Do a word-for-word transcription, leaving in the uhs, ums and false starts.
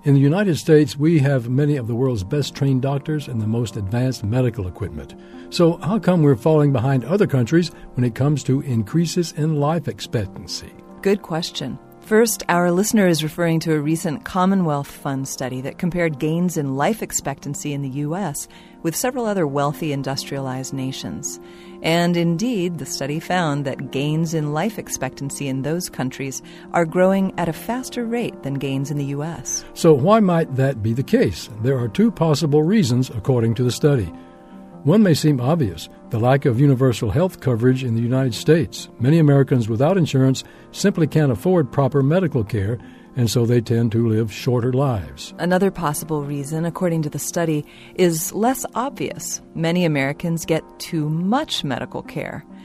In the United States, we have many of the world's best trained doctors and the most advanced medical equipment. So how come we're falling behind other countries when it comes to increases in life expectancy? Good question. First, our listener is referring to a recent Commonwealth Fund study that compared gains in life expectancy in the U S with several other wealthy industrialized nations. And indeed, the study found that gains in life expectancy in those countries are growing at a faster rate than gains in the U S. So why might that be the case? There are two possible reasons, according to the study. One may seem obvious, the lack of universal health coverage in the United States. Many Americans without insurance simply can't afford proper medical care, and so they tend to live shorter lives. Another possible reason, according to the study, is less obvious. Many Americans get too much medical care.